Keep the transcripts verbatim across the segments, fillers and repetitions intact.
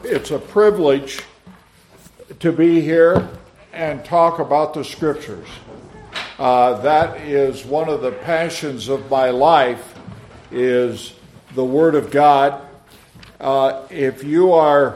It's a privilege to be here and talk about the Scriptures. Uh, that is one of the passions of my life, is the Word of God. Uh, if you are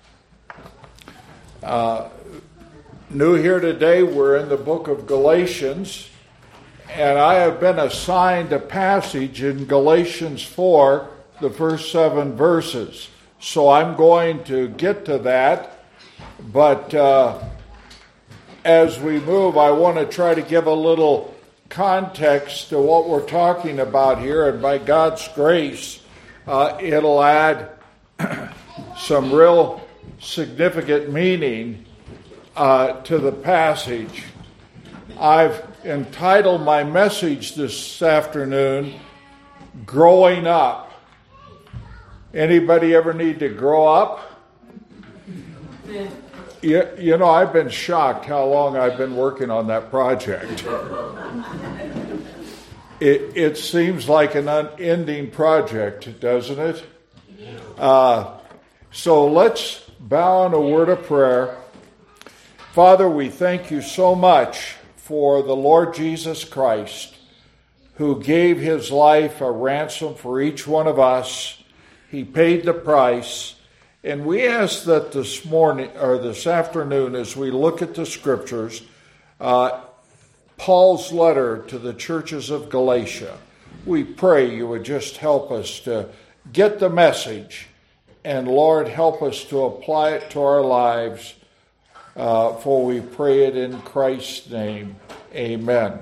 uh, new here today, we're in the book of Galatians, and I have been assigned a passage in Galatians four, the first seven verses. So I'm going to get to that, but uh, as we move, I want to try to give a little context to what we're talking about here, and by God's grace, uh, it'll add some real significant meaning uh, to the passage. I've entitled my message this afternoon, Growing Up. Anybody ever need to grow up? You, you know, I've been shocked how long I've been working on that project. It, it seems like an unending project, doesn't it? Uh, so let's bow in a word of prayer. Father, we thank you so much for the Lord Jesus Christ, who gave his life a ransom for each one of us. He paid the price, and we ask that this morning or this afternoon, as we look at the Scriptures, uh, Paul's letter to the churches of Galatia, we pray you would just help us to get the message, and Lord, help us to apply it to our lives, uh, for we pray it in Christ's name. Amen.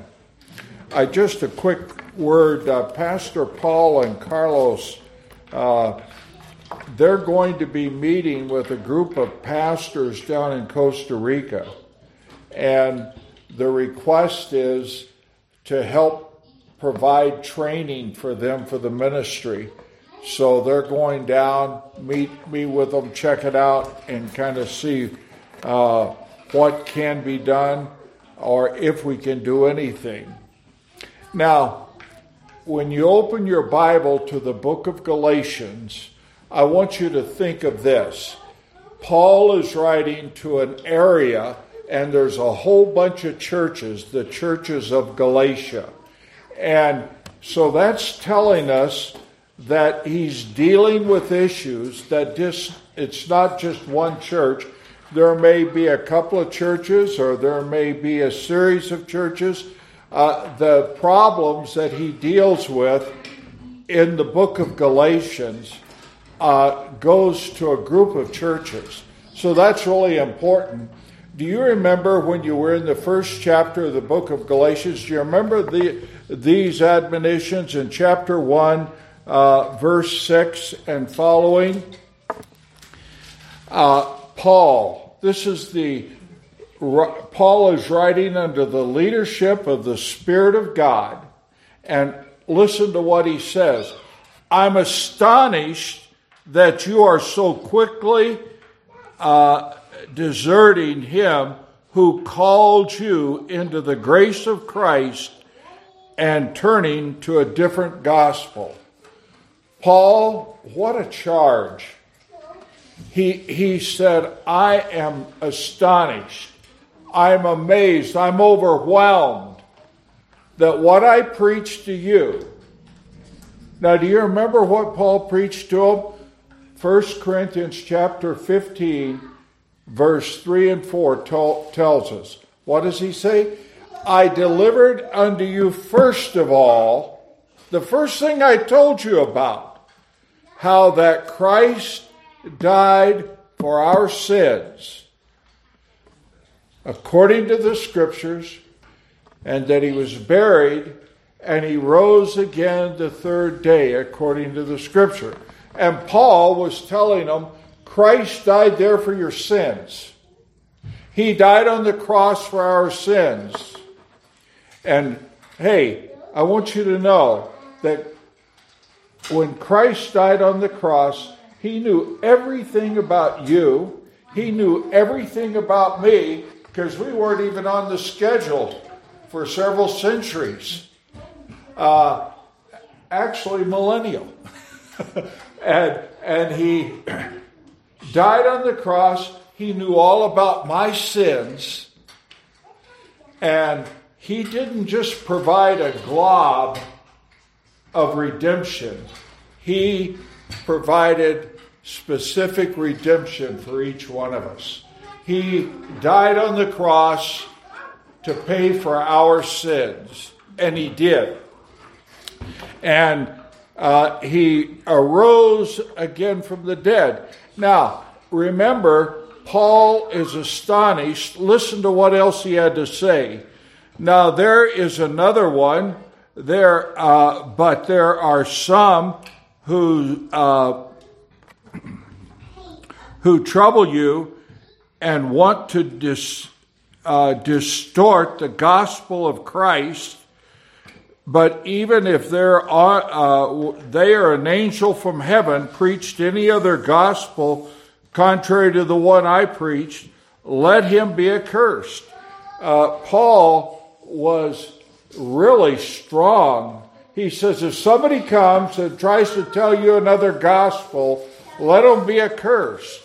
I just a quick word, uh, Pastor Paul and Carlos, Uh, they're going to be meeting with a group of pastors down in Costa Rica, and the request is to help provide training for them for the ministry. So they're going down, meet meet with them, check it out, and kind of see uh, what can be done or if we can do anything. Now, when you open your Bible to the book of Galatians, I want you to think of this. Paul is writing to an area, and there's a whole bunch of churches, the churches of Galatia. And so that's telling us that he's dealing with issues that just, it's not just one church. There may be a couple of churches, or there may be a series of churches. Uh, the problems that he deals with in the book of Galatians uh, goes to a group of churches. So that's really important. Do you remember when you were in the first chapter of the book of Galatians? Do you remember the, these admonitions in chapter one, uh, verse six and following? Uh, Paul, this is the Paul is writing under the leadership of the Spirit of God. And listen to what he says. I'm astonished that you are so quickly uh, deserting him who called you into the grace of Christ and turning to a different gospel. Paul, what a charge. He, he said, I am astonished. I'm amazed, I'm overwhelmed that what I preached to you. Now, do you remember what Paul preached to them? First Corinthians chapter fifteen, verse three and four t- tells us. What does he say? I delivered unto you first of all, the first thing I told you about, how that Christ died for our sins, according to the Scriptures, and that he was buried, and he rose again the third day, according to the Scripture. And Paul was telling them, Christ died there for your sins. He died on the cross for our sins. And hey, I want you to know that when Christ died on the cross, he knew everything about you. He knew everything about me, because we weren't even on the schedule for several centuries. Uh, actually, millennial. and and he died on the cross. He knew all about my sins. And he didn't just provide a glob of redemption. He provided specific redemption for each one of us. He died on the cross to pay for our sins. And he did. And uh, he arose again from the dead. Now, remember, Paul is astonished. Listen to what else he had to say. Now, there is another one. There, uh, but there are some who uh, who trouble you and want to dis, uh, distort the gospel of Christ. But even if there are, uh, they are an angel from heaven preached any other gospel contrary to the one I preached, let him be accursed. Uh, Paul was really strong. He says, if somebody comes and tries to tell you another gospel, let him be accursed.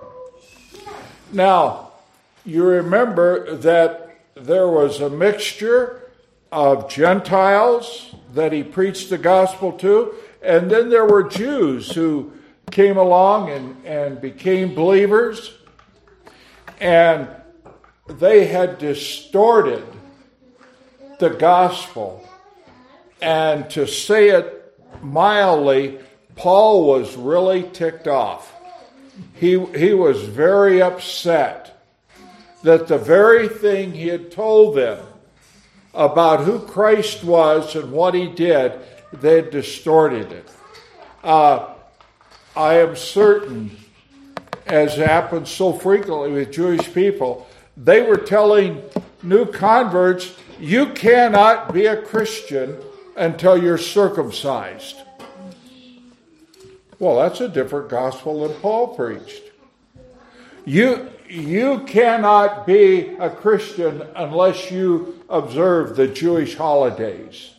Now, you remember that there was a mixture of Gentiles that he preached the gospel to, and then there were Jews who came along and, and became believers, and they had distorted the gospel. And to say it mildly, Paul was really ticked off. He, he was very upset that the very thing he had told them about who Christ was and what he did, they had distorted it. Uh, I am certain, as happens so frequently with Jewish people, they were telling new converts, you cannot be a Christian until you're circumcised. Well, that's a different gospel than Paul preached. You, you cannot be a Christian unless you observe the Jewish holidays.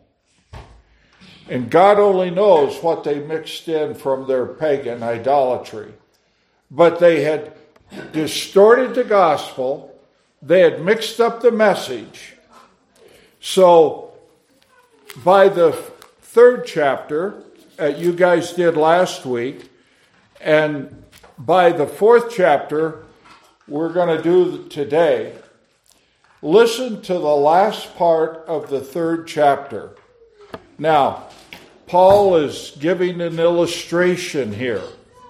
And God only knows what they mixed in from their pagan idolatry. But they had distorted the gospel. They had mixed up the message. So, by the third chapter, uh, you guys did last week, and by the fourth chapter, we're going to do today. Listen to the last part of the third chapter. Now, Paul is giving an illustration here.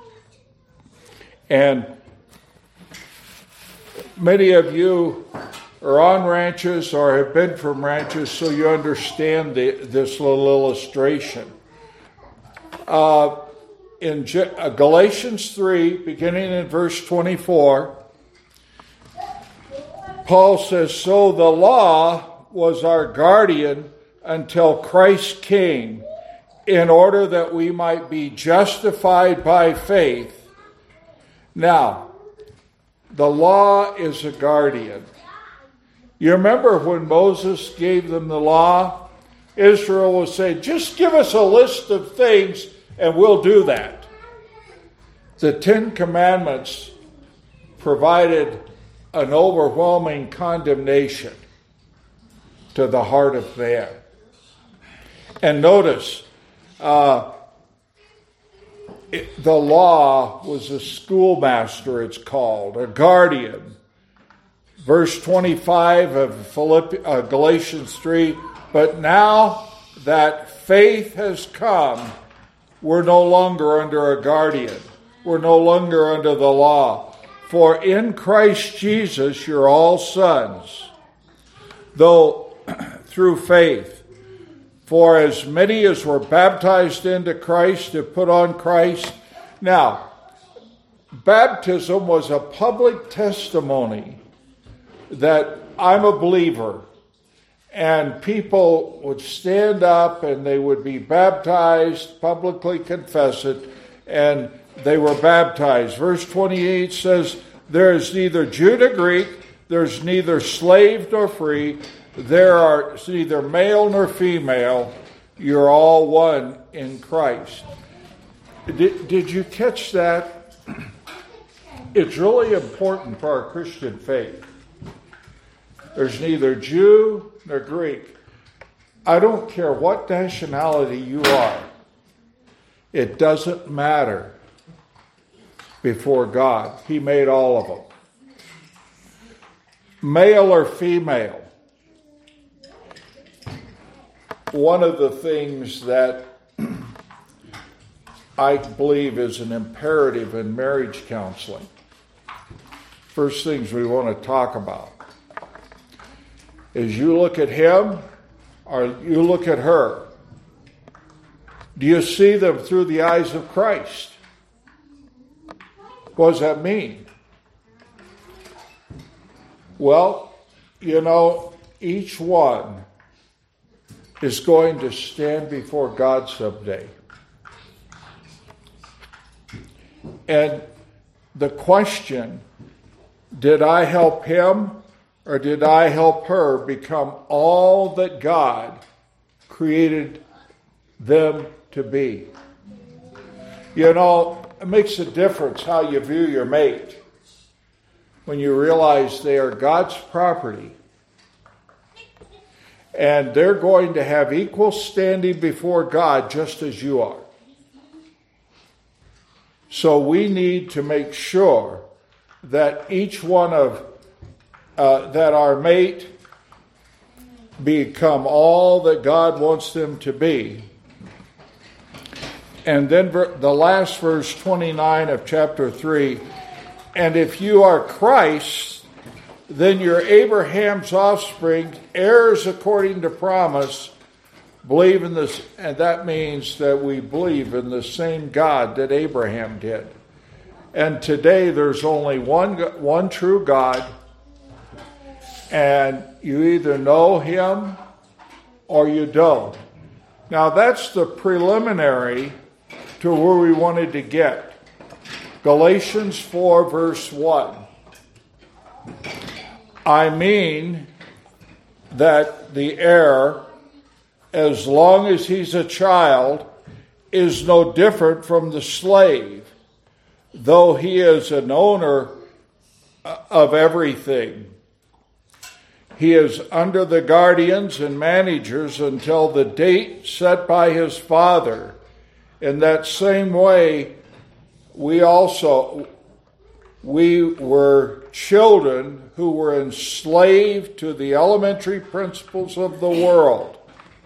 And many of you are on ranches or have been from ranches, so you understand the, this little illustration. Uh, in G- uh, Galatians three, beginning in verse twenty-four, Paul says, so the law was our guardian until Christ came, in order that we might be justified by faith. Now, the law is a guardian. You remember when Moses gave them the law? Israel was saying, just give us a list of things and we'll do that. The Ten Commandments provided an overwhelming condemnation to the heart of man. And notice, uh, it, the law was a schoolmaster, it's called, a guardian. Verse twenty-five of Philippi, uh, Galatians three, but now that faith has come, we're no longer under a guardian. We're no longer under the law. For in Christ Jesus you're all sons, though through faith. For as many as were baptized into Christ have put on Christ. Now, baptism was a public testimony that I'm a believer. And people would stand up and they would be baptized, publicly confess it, and they were baptized. Verse twenty-eight says, there is neither Jew nor Greek, there's neither slave nor free, there are neither male nor female, you're all one in Christ. Did, did you catch that? It's really important for our Christian faith. There's neither Jew nor Greek. I don't care what nationality you are. It doesn't matter before God. He made all of them. Male or female. One of the things that I believe is an imperative in marriage counseling, first things we want to talk about, is you look at him or you look at her. Do you see them through the eyes of Christ? What does that mean? Well, you know, each one is going to stand before God someday. And the question, did I help him or did I help her become all that God created them to be? You know, it makes a difference how you view your mate when you realize they are God's property and they're going to have equal standing before God just as you are. So we need to make sure that each one of, uh, that our mate become all that God wants them to be. And then the last verse, twenty-nine of chapter three, and if you are Christ, then you're Abraham's offspring, heirs according to promise. Believe in this, and that means that we believe in the same God that Abraham did. And today there's only one, one true God, and you either know him or you don't. Now that's the preliminary to where we wanted to get. Galatians four verse one. I mean that the heir, as long as he's a child, is no different from the slave, though he is an owner of everything. He is under the guardians and managers until the date set by his father. In that same way, we also, we were children who were enslaved to the elementary principles of the world.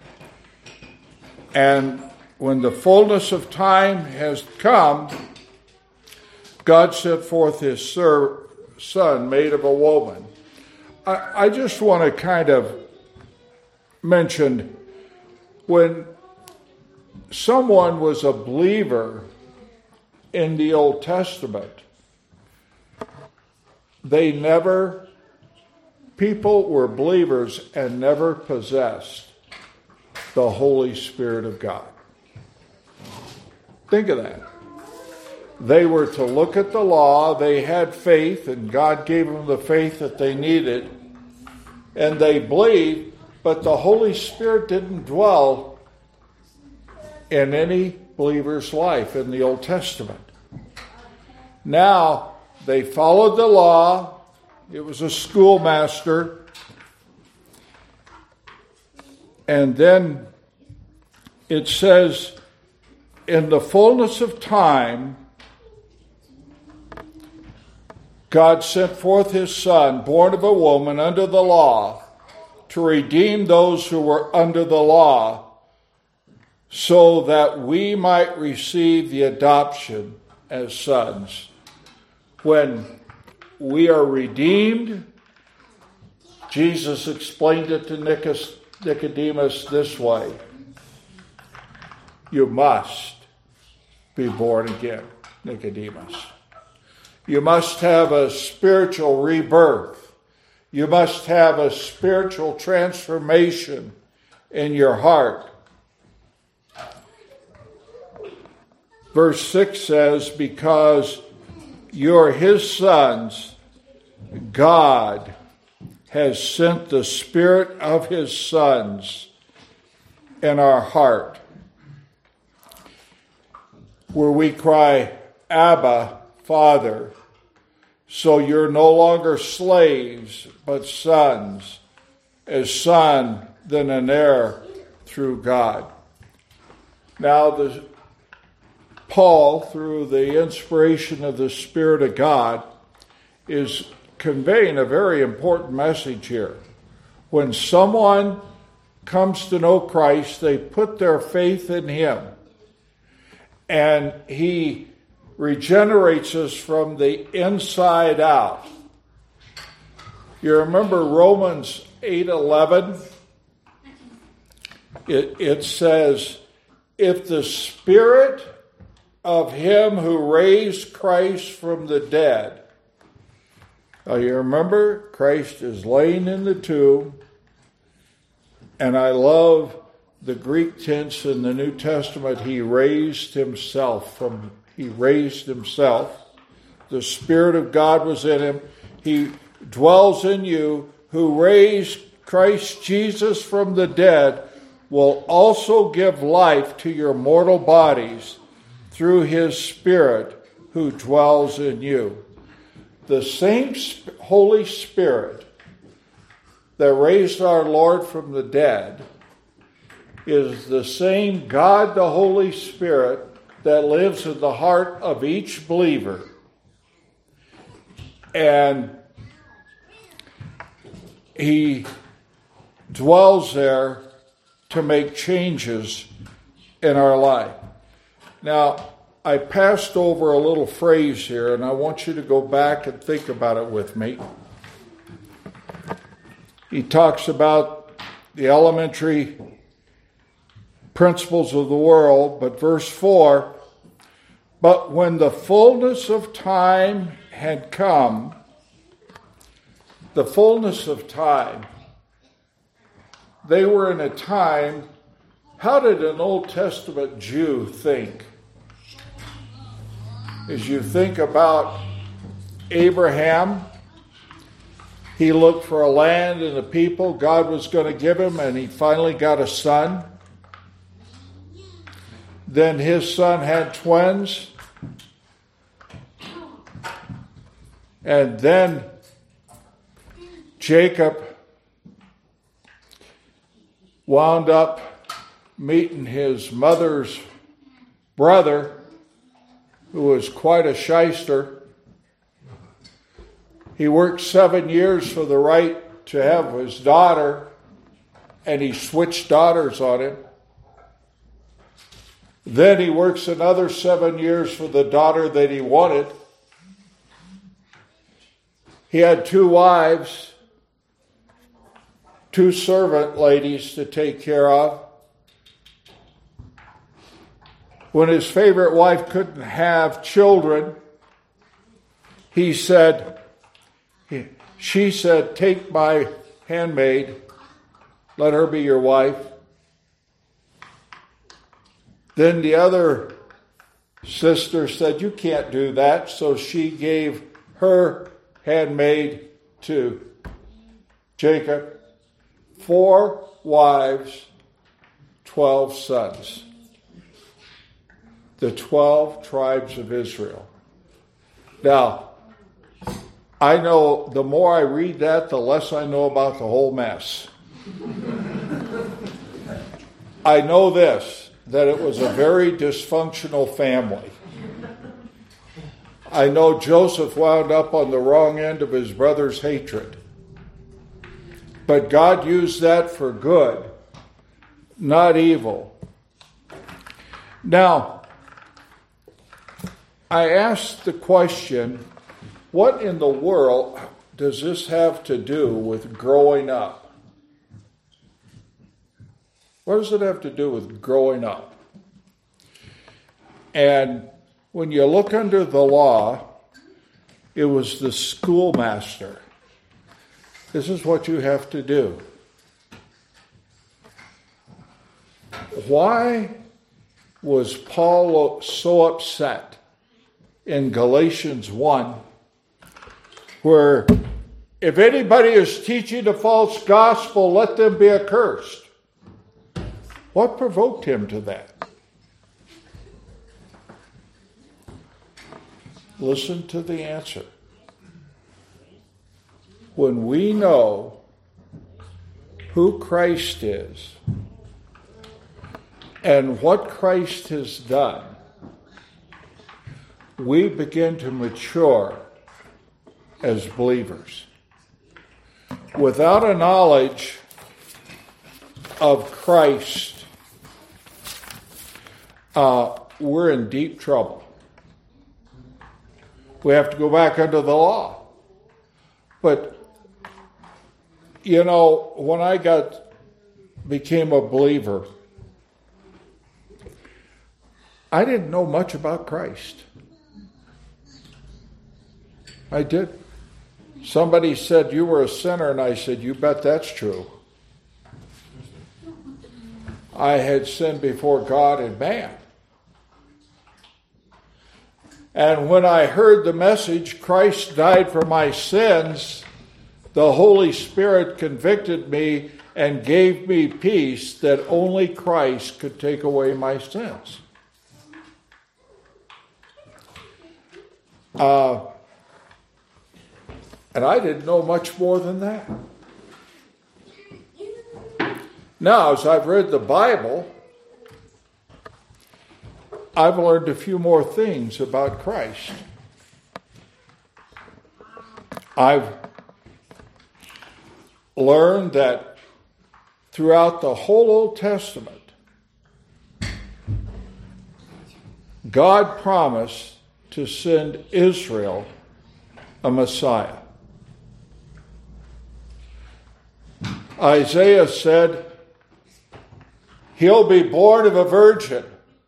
And when the fullness of time has come, God sent forth his son, made of a woman. I, I just want to kind of mention, when someone was a believer in the Old Testament, they never, people were believers and never possessed the Holy Spirit of God. Think of that. They were to look at the law, they had faith, and God gave them the faith that they needed, and they believed, but the Holy Spirit didn't dwell in any believer's life in the Old Testament. Now, they followed the law. It was a schoolmaster. And then it says, in the fullness of time, God sent forth his son, born of a woman under the law, to redeem those who were under the law, so that we might receive the adoption as sons. When we are redeemed, Jesus explained it to Nicodemus this way: you must be born again, Nicodemus. You must have a spiritual rebirth. You must have a spiritual transformation in your heart. Verse six says, because you're his sons, God has sent the Spirit of his sons in our heart, where we cry, Abba, Father. So you're no longer slaves, but sons, as son, then an heir through God. Now, the, Paul, through the inspiration of the Spirit of God, is conveying a very important message here. When someone comes to know Christ, they put their faith in Him. And He regenerates us from the inside out. You remember Romans eight eleven? It, it says, if the Spirit of Him who raised Christ from the dead. Now you remember, Christ is laying in the tomb, and I love the Greek tense in the New Testament. He raised Himself from, He raised Himself. The Spirit of God was in Him. He dwells in you, who raised Christ Jesus from the dead, will also give life to your mortal bodies through His Spirit who dwells in you. The same Holy Spirit that raised our Lord from the dead is the same God, the Holy Spirit, that lives in the heart of each believer. And He dwells there to make changes in our life. Now, I passed over a little phrase here, and I want you to go back and think about it with me. He talks about the elementary principles of the world, but verse four, but when the fullness of time had come, the fullness of time, they were in a time, how did an Old Testament Jew think? As you think about Abraham, he looked for a land and a people God was going to give him, and he finally got a son. Then his son had twins. And then Jacob wound up meeting his mother's brother, who was quite a shyster. He worked seven years for the right to have his daughter, and he switched daughters on him. Then he works another seven years for the daughter that he wanted. He had two wives, two servant ladies to take care of. When his favorite wife couldn't have children, he said, she said, take my handmaid, let her be your wife. Then the other sister said, you can't do that. So she gave her handmaid to Jacob. Four wives, twelve sons. The twelve tribes of Israel. Now, I know the more I read that, the less I know about the whole mess. I know this, that it was a very dysfunctional family. I know Joseph wound up on the wrong end of his brother's hatred. But God used that for good, not evil. Now, I asked the question, what in the world does this have to do with growing up? What does it have to do with growing up? And when you look under the law, it was the schoolmaster. This is what you have to do. Why was Paul so upset in Galatians one, where if anybody is teaching a false gospel, let them be accursed? What provoked him to that? Listen to the answer. when we know who Christ is and what Christ has done, we begin to mature as believers. Without a knowledge of Christ, uh, we're in deep trouble. We have to go back under the law. But, you know, when I got became a believer, I didn't know much about Christ. I did. Somebody said, you were a sinner, and I said, you bet that's true. I had sinned before God and man. And when I heard the message, Christ died for my sins, the Holy Spirit convicted me and gave me peace that only Christ could take away my sins. Uh, and I didn't know much more than that. Now, as I've read the Bible, I've learned a few more things about Christ. I've learned that throughout the whole Old Testament, God promised to send Israel a Messiah. Isaiah said, he'll be born of a virgin.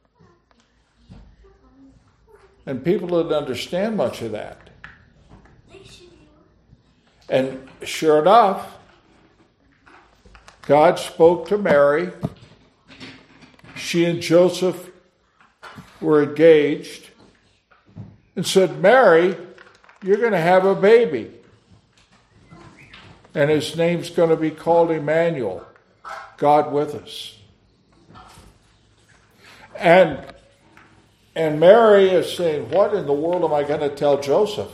And people didn't understand much of that. And sure enough, God spoke to Mary. She and Joseph were engaged and said, Mary, you're going to have a baby. And his name's going to be called Emmanuel, God with us. And And Mary is saying, what in the world am I going to tell Joseph?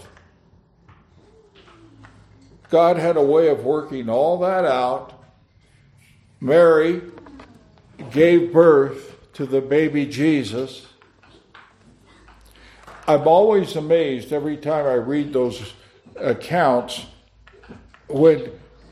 God had a way of working all that out. Mary gave birth to the baby Jesus. I'm always amazed every time I read those accounts when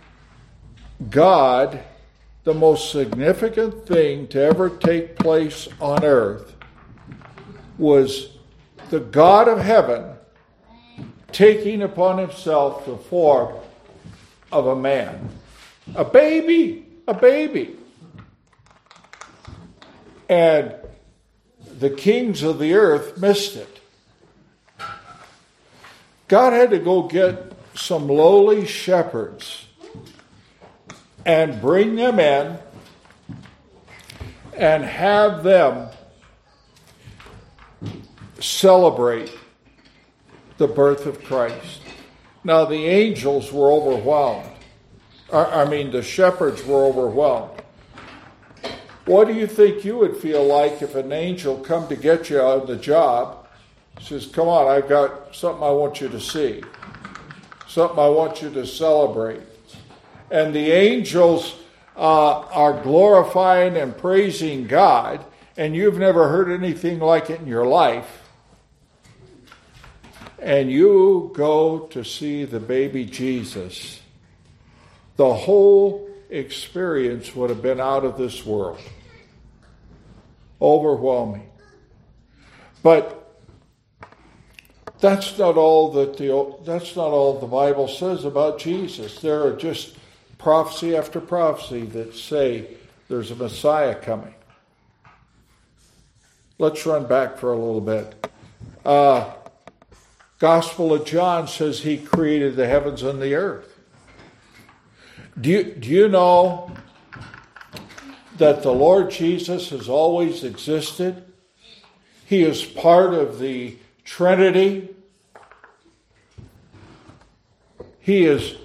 God, the most significant thing to ever take place on earth, was the God of heaven taking upon himself the form of a man. A baby, a baby. And the kings of the earth missed it. God had to go get some lowly shepherds and bring them in and have them celebrate the birth of Christ. Now, the angels were overwhelmed. I mean, the shepherds were overwhelmed. What do you think you would feel like if an angel come to get you on the job, says, come on, I've got something I want you to see, something I want you to celebrate. And the angels uh, are glorifying and praising God, and you've never heard anything like it in your life. And you go to see the baby Jesus. The whole experience would have been out of this world. Overwhelming. But that's not all that the that's not all the Bible says about Jesus. There are just prophecy after prophecy that say there's a Messiah coming. Let's run back for a little bit. Uh, Gospel of John says he created the heavens and the earth. Do you, do you know that the Lord Jesus has always existed? He is part of the Trinity. He is.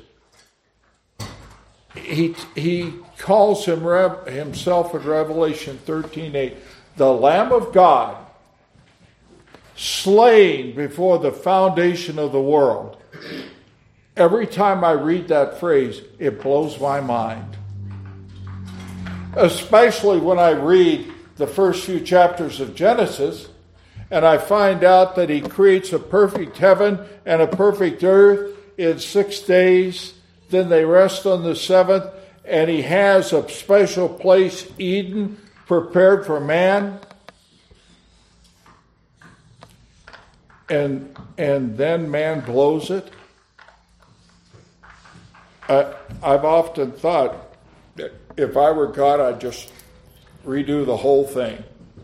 He he calls him himself in Revelation thirteen eight, the Lamb of God, slain before the foundation of the world. Every time I read that phrase, it blows my mind. Especially when I read the first few chapters of Genesis, and I find out that he creates a perfect heaven and a perfect earth in six days. Then they rest on the seventh, and he has a special place, Eden, prepared for man. And, and then man blows it. I, I've often thought that if I were God, I'd just redo the whole thing.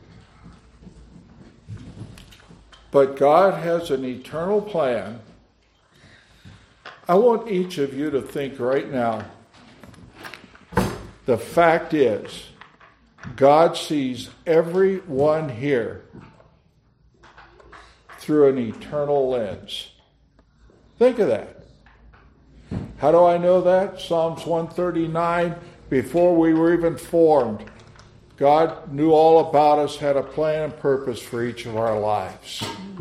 But God has an eternal plan. I want each of you to think right now, the fact is, God sees everyone here through an eternal lens. Think of that. How do I know that? Psalms one thirty-nine, before we were even formed, God knew all about us, had a plan and purpose for each of our lives.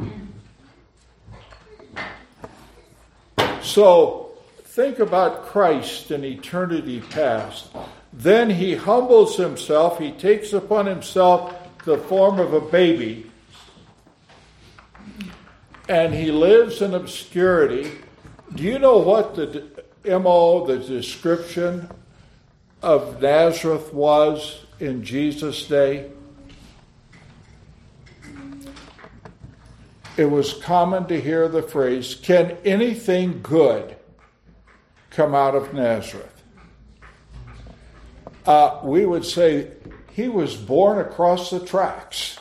So, think about Christ in eternity past. Then he humbles himself. He takes upon himself the form of a baby. And he lives in obscurity. Do you know what the M O, the description of Nazareth was in Jesus' day? It was common to hear the phrase, can anything good come out of Nazareth? Uh, we would say he was born across the tracks.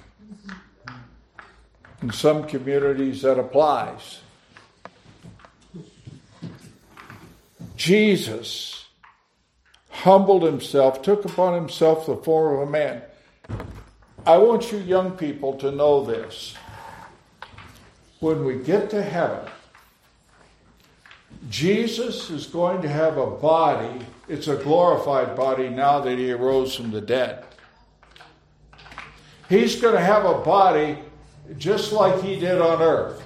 In some communities that applies. Jesus humbled himself, took upon himself the form of a man. I want you young people to know this. When we get to heaven, Jesus is going to have a body. It's a glorified body now that he arose from the dead. He's going to have a body just like he did on earth.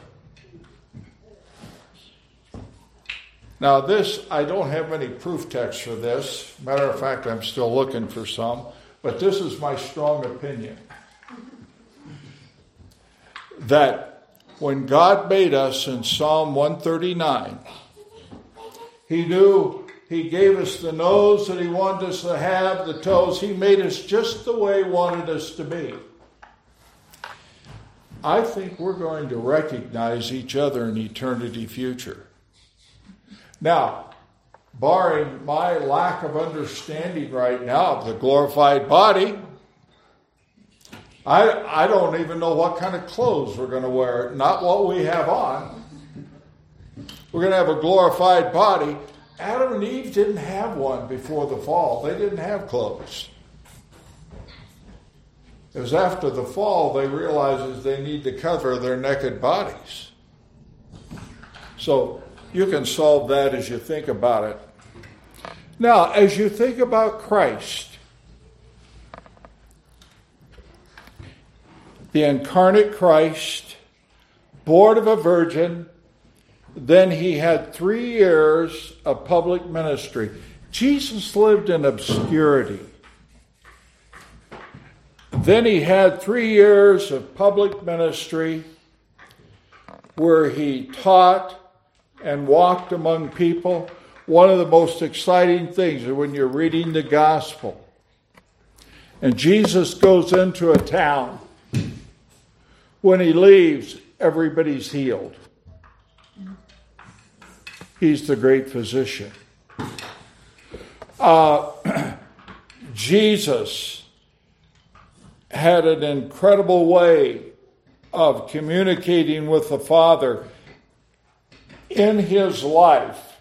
Now this, I don't have any proof text for this. Matter of fact, I'm still looking for some. But this is my strong opinion. That when God made us in Psalm one thirty-nine, he knew he gave us the nose that he wanted us to have, the toes. He made us just the way he wanted us to be. I think we're going to recognize each other in eternity future. Now, barring my lack of understanding right now of the glorified body, I, I don't even know what kind of clothes we're going to wear. Not what we have on. We're going to have a glorified body. Adam and Eve didn't have one before the fall. They didn't have clothes. It was after the fall they realized they need to cover their naked bodies. So you can solve that as you think about it. Now, as you think about Christ, the incarnate Christ, born of a virgin, then he had three years of public ministry. Jesus lived in obscurity. Then he had three years of public ministry where he taught and walked among people. One of the most exciting things is when you're reading the gospel and Jesus goes into a town. When he leaves, everybody's healed. He's the great physician. Uh, Jesus had an incredible way of communicating with the Father in his life.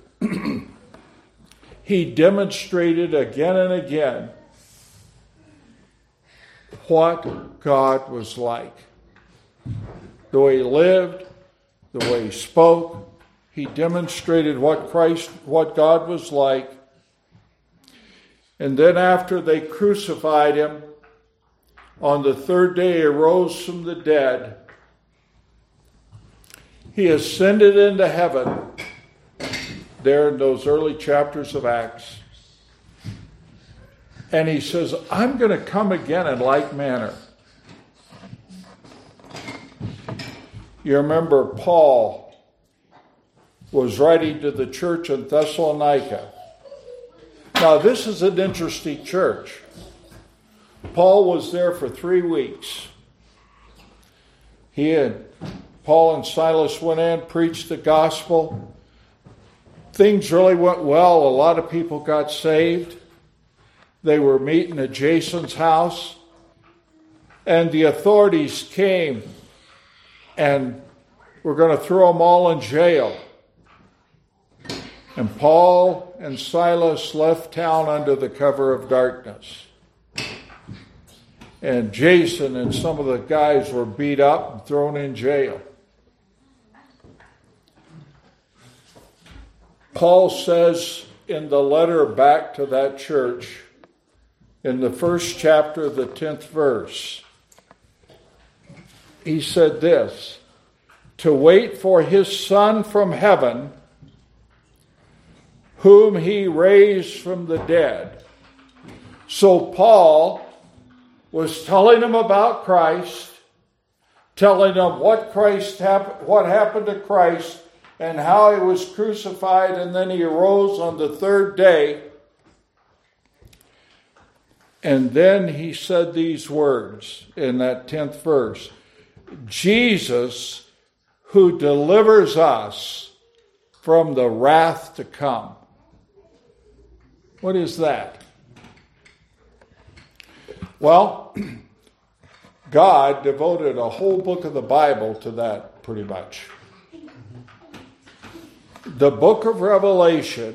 He demonstrated again and again what God was like. The way he lived, the way he spoke, he demonstrated what Christ, what God was like. And then after they crucified him, on the third day he arose from the dead. He ascended into heaven. there in those early chapters of Acts. And he says, I'm going to come again in like manner. You remember Paul was writing to the church in Thessalonica. Now, this is an interesting church. Paul was there for three weeks. He and Paul and Silas went in, preached the gospel. Things really went well. A lot of people got saved. They were meeting at Jason's house. And the authorities came and were going to throw them all in jail. And Paul and Silas left town under the cover of darkness. And Jason and some of the guys were beat up and thrown in jail. Paul says in the letter back to that church, in the first chapter, the tenth verse, he said this, to wait for his Son from heaven, whom he raised from the dead. So Paul was telling them about Christ, telling them what Christ hap- what happened to Christ, and how he was crucified, and then he arose on the third day. And then he said these words in that tenth verse, Jesus, who delivers us from the wrath to come. What is that? Well, God devoted a whole book of the Bible to that, pretty much. The book of Revelation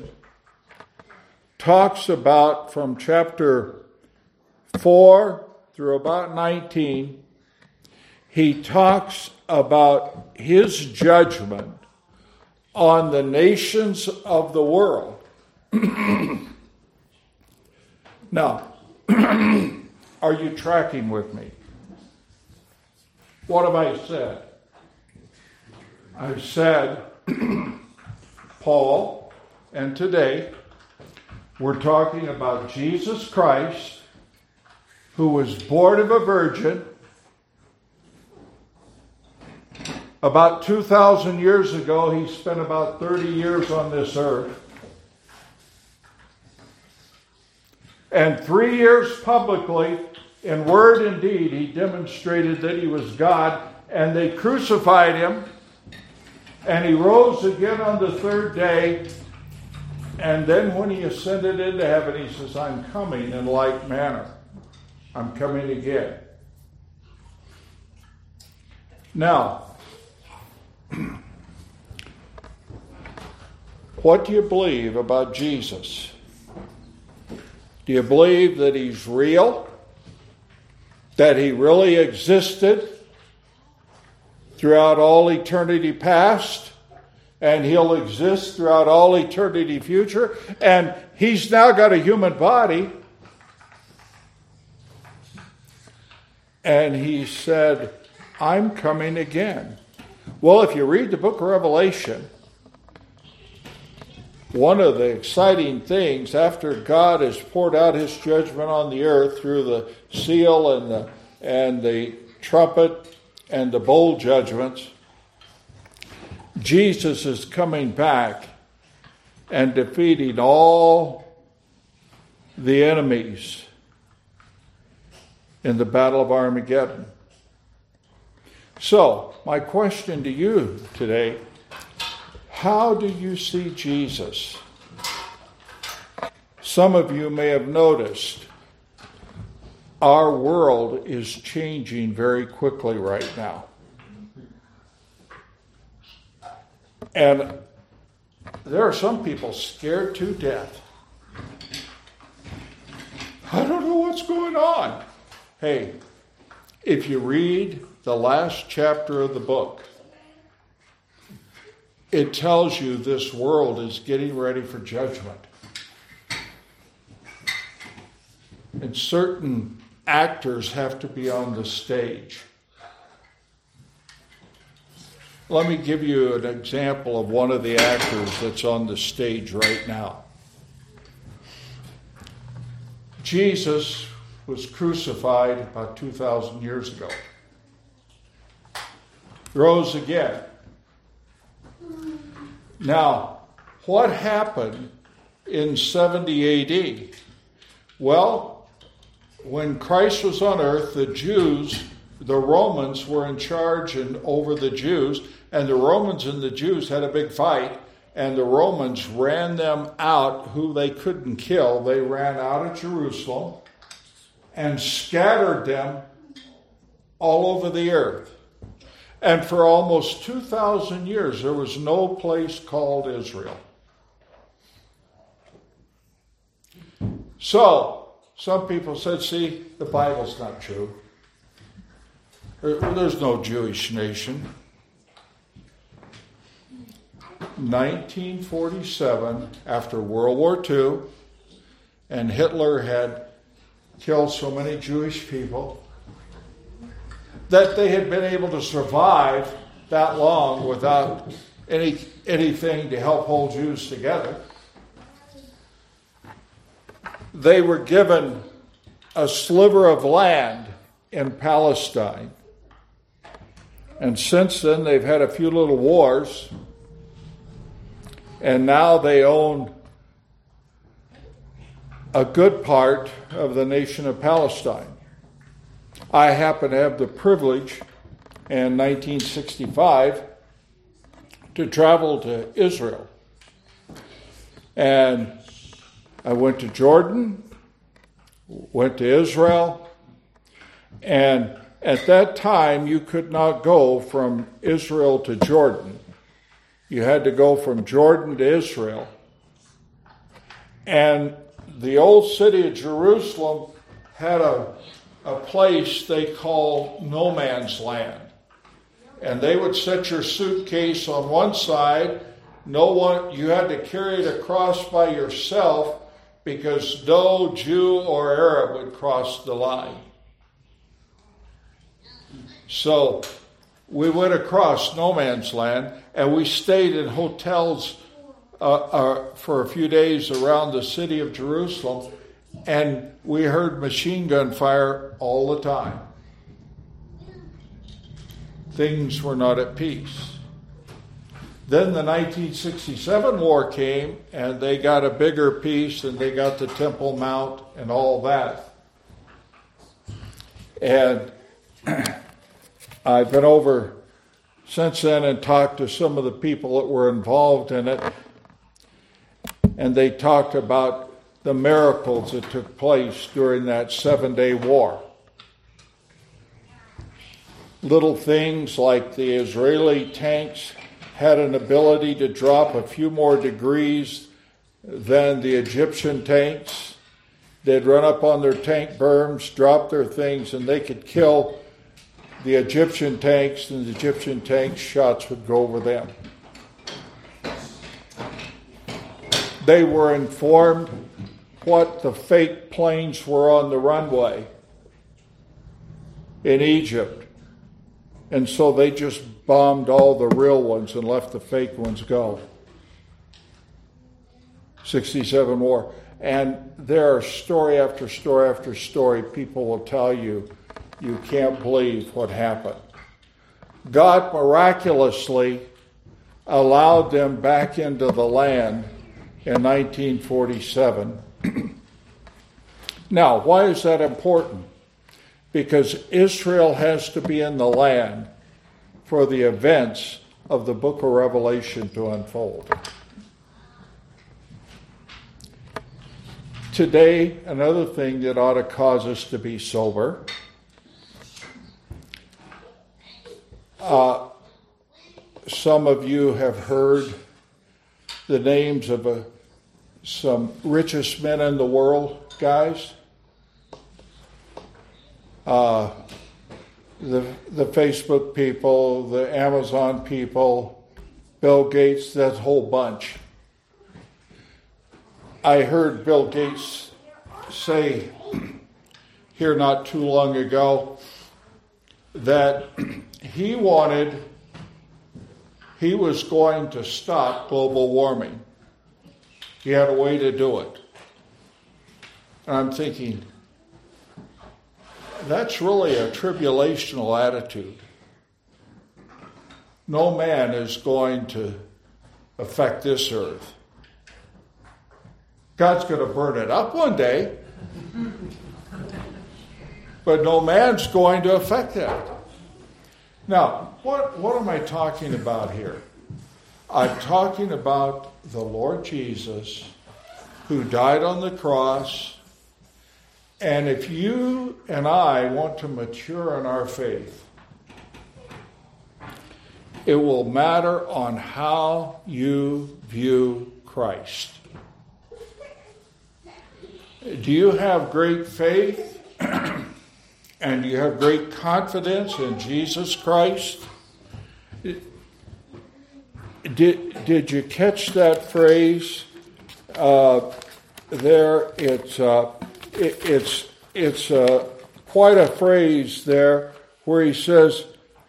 talks about, from chapter four through about nineteen, he talks about his judgment on the nations of the world. Now, are you tracking with me? What have I said? I've said, Paul, and today, we're talking about Jesus Christ, who was born of a virgin about two thousand years ago. He spent about thirty years on this earth. And three years publicly, in word and deed, he demonstrated that he was God, and they crucified him, and he rose again on the third day, and then when he ascended into heaven, he says, I'm coming in like manner. I'm coming again. Now, what do you believe about Jesus? Do you believe that he's real? That he really existed throughout all eternity past? And he'll exist throughout all eternity future? And he's now got a human body. And he said, I'm coming again. Well, if you read the book of Revelation, one of the exciting things, after God has poured out his judgment on the earth through the seal and the and the trumpet and the bowl judgments, Jesus is coming back and defeating all the enemies in the battle of Armageddon. So, my question to you today, how do you see Jesus? Some of you may have noticed our world is changing very quickly right now. And there are some people scared to death. I don't know what's going on. Hey, if you read the last chapter of the book, it tells you this world is getting ready for judgment. And certain actors have to be on the stage. Let me give you an example of one of the actors that's on the stage right now. Jesus was crucified about two thousand years ago. Rose again. Now, what happened in seventy A D? Well, when Christ was on earth, the Jews, the Romans were in charge and over the Jews, and the Romans and the Jews had a big fight, and the Romans ran them out, who they couldn't kill. They ran out of Jerusalem and scattered them all over the earth. And for almost two thousand years, there was no place called Israel. So, some people said, see, the Bible's not true. There's no Jewish nation. nineteen forty-seven, after World War Two, and Hitler had killed so many Jewish people, that they had been able to survive that long without any anything to help hold Jews together. They were given a sliver of land in Palestine. And since then, they've had a few little wars. And now they own a good part of the nation of Palestine. I happen to have the privilege in nineteen sixty-five to travel to Israel. And I went to Jordan, went to Israel, and at that time you could not go from Israel to Jordan. You had to go from Jordan to Israel. And the old city of Jerusalem had a, a place they called no man's land. And they would set your suitcase on one side. No one, you had to carry it across by yourself because no Jew or Arab would cross the line. So we went across no man's land, and we stayed in hotels uh, uh, for a few days around the city of Jerusalem, and we heard machine gun fire all the time. Things were not at peace. Then the nineteen sixty-seven war came, and they got a bigger peace, and they got the Temple Mount and all that. And I've been over since then and talked to some of the people that were involved in it, and they talked about the miracles that took place during that seven-day war. Little things like the Israeli tanks had an ability to drop a few more degrees than the Egyptian tanks. They'd run up on their tank berms, drop their things, and they could kill the Egyptian tanks, and the Egyptian tank shots would go over them. They were informed what the fake planes were on the runway in Egypt. And so they just bombed all the real ones and left the fake ones go. sixty-seven war. And there are story after story after story. People will tell you, you can't believe what happened. God miraculously allowed them back into the land in nineteen forty-seven. Now, why is that important? Because Israel has to be in the land for the events of the book of Revelation to unfold. Today, another thing that ought to cause us to be sober. Uh, some of you have heard the names of uh, some richest men in the world, guys. Uh, the the Facebook people, the Amazon people, Bill Gates, that whole bunch. I heard Bill Gates say here not too long ago that he wanted he was going to stop global warming. He had a way to do it. And I'm thinking, that's really a tribulational attitude. No man is going to affect this earth. God's going to burn it up one day, but no man's going to affect that. Now, what, what am I talking about here? I'm talking about the Lord Jesus who died on the cross. And if you and I want to mature in our faith, it will matter on how you view Christ. Do you have great faith and do you have great confidence in Jesus Christ? Did, did you catch that phrase uh, there? It's uh, it, it's it's uh, quite a phrase there where he says,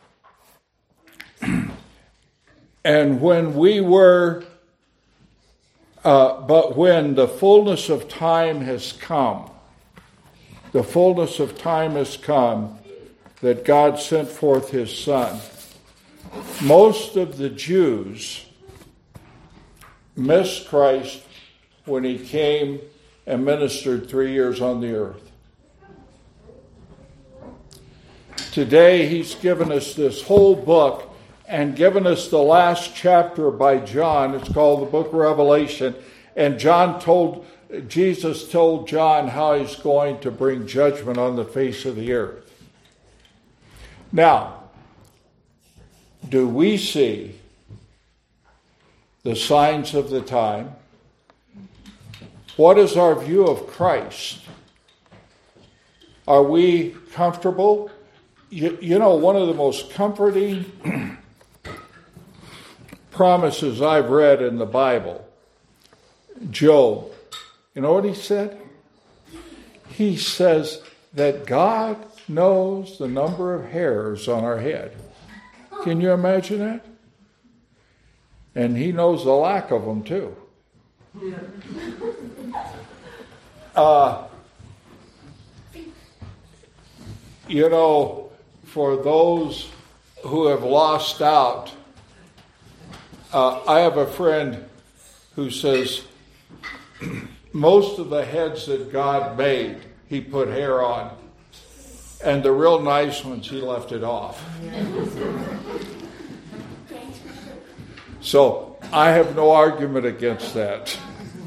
"And when we were, uh, but when the fullness of time has come, the fullness of time has come, that God sent forth His Son." Most of the Jews missed Christ when He came and ministered three years on the earth. Today, He's given us this whole book and given us the last chapter by John. It's called the Book of Revelation. And John told, Jesus told John how He's going to bring judgment on the face of the earth. Now, do we see the signs of the time? What is our view of Christ? Are we comfortable? You, you know, one of the most comforting promises I've read in the Bible, Job, you know what he said? He says that God knows the number of hairs on our head. Can you imagine that? And He knows the lack of them too. Uh, you know, for those who have lost out, uh, I have a friend who says most of the heads that God made, He put hair on. And the real nice ones, He left it off. So I have no argument against that.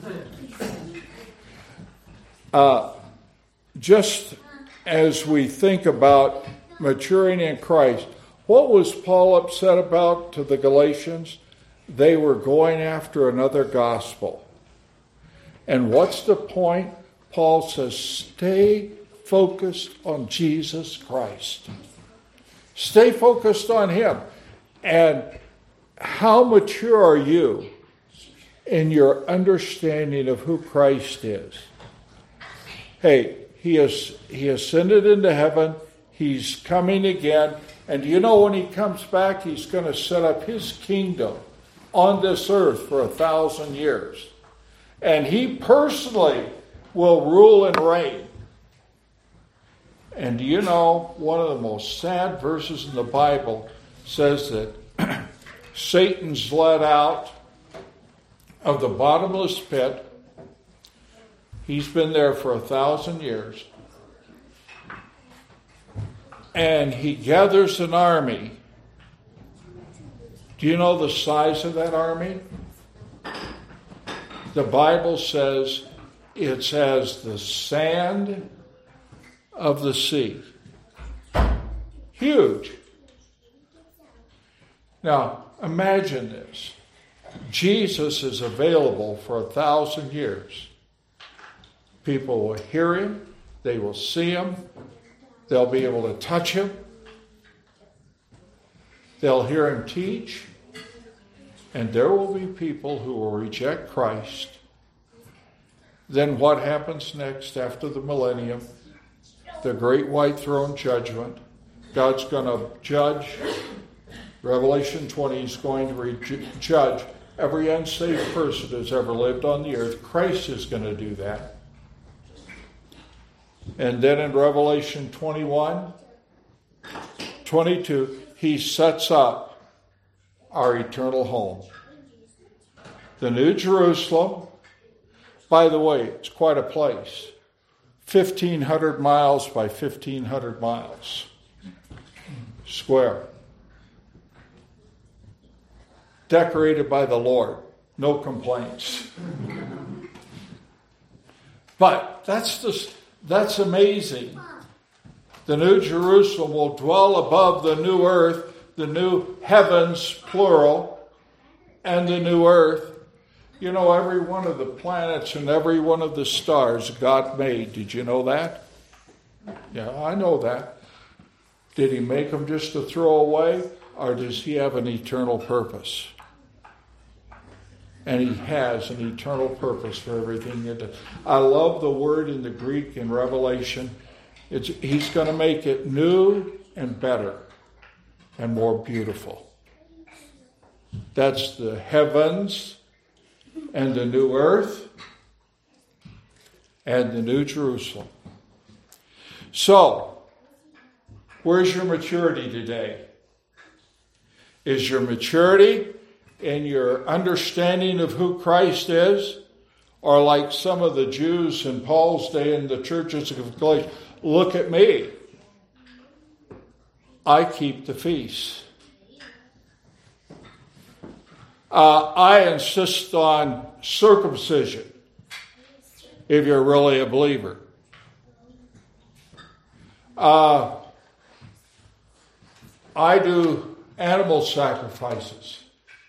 Uh, just as we think about maturing in Christ, what was Paul upset about to the Galatians? They were going after another gospel. And what's the point? Paul says, stay focused on Jesus Christ. Stay focused on Him. And how mature are you in your understanding of who Christ is? Hey, He has He ascended into heaven. He's coming again. And you know when He comes back, He's going to set up His kingdom on this earth for a thousand years. And He personally will rule and reign. And do you know, one of the most sad verses in the Bible says that Satan's let out of the bottomless pit. He's been there for a thousand years. And he gathers an army. Do you know the size of that army? The Bible says it's as the sand of the sea. Huge. Now, imagine this. Jesus is available for a thousand years. People will hear Him. They will see Him. They'll be able to touch Him. They'll hear Him teach. And there will be people who will reject Christ. Then what happens next after the millennium? The great white throne judgment. God's going to judge Revelation twenty is going to re- judge every unsaved person who's ever lived on the earth. Christ is going to do that. And then in Revelation twenty-one, twenty-two, he sets up our eternal home. The New Jerusalem, by the way, it's quite a place. fifteen hundred miles by fifteen hundred miles. Square. Decorated by the Lord. No complaints. But that's just, that's amazing. The New Jerusalem will dwell above the new earth, the new heavens, plural, and the new earth. You know, every one of the planets and every one of the stars God made. Did you know that? Yeah, I know that. Did he make them just to throw away? Or does he have an eternal purpose? And he has an eternal purpose for everything he does. I love the word in the Greek in Revelation. It's, he's going to make it new and better and more beautiful. That's the heavens and the new earth and the New Jerusalem. So, where's your maturity today? Is your maturity in your understanding of who Christ is? Or like some of the Jews in Paul's day in the churches of Galatia, look at me. I keep the feast. Uh, I insist on circumcision if you're really a believer. Uh, I do animal sacrifices.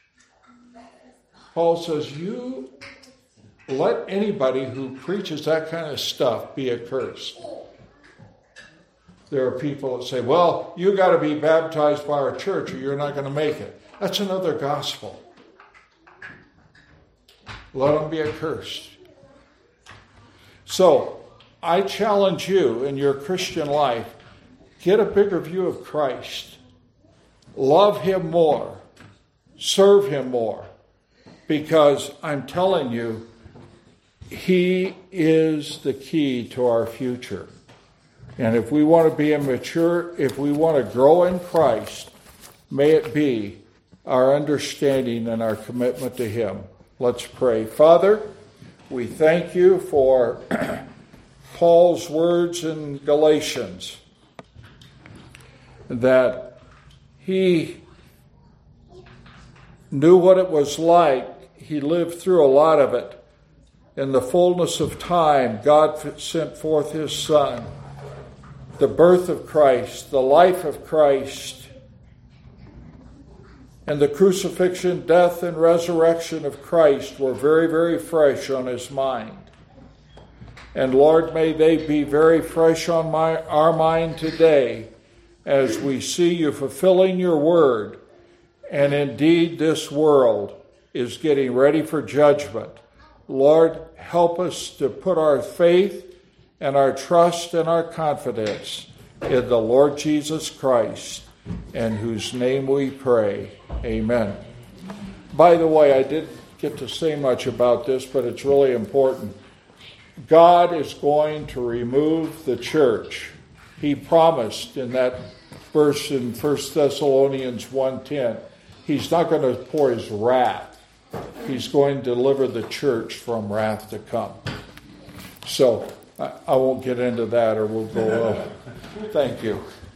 Paul says, you let anybody who preaches that kind of stuff be accursed. There are people that say, well, you got to be baptized by our church or you're not going to make it. That's another gospel. Let them be accursed. So, I challenge you in your Christian life, get a bigger view of Christ. Love him more. Serve him more. Because I'm telling you, he is the key to our future. And if we want to be immature, if we want to grow in Christ, may it be our understanding and our commitment to him. Let's pray. Father, we thank you for Paul's words in Galatians, that he knew what it was like. He lived through a lot of it. In the fullness of time, God sent forth his Son. The birth of Christ, the life of Christ, and the crucifixion, death, and resurrection of Christ were very, very fresh on his mind. And Lord, may they be very fresh on my, our mind today as we see you fulfilling your word. And indeed, this world is getting ready for judgment. Lord, help us to put our faith and our trust and our confidence in the Lord Jesus Christ, in whose name we pray. Amen. By the way, I didn't get to say much about this, but it's really important. God is going to remove the church. He promised in that verse in First Thessalonians one ten, he's not going to pour his wrath. He's going to deliver the church from wrath to come. So, I, I won't get into that or we'll go, uh, thank you.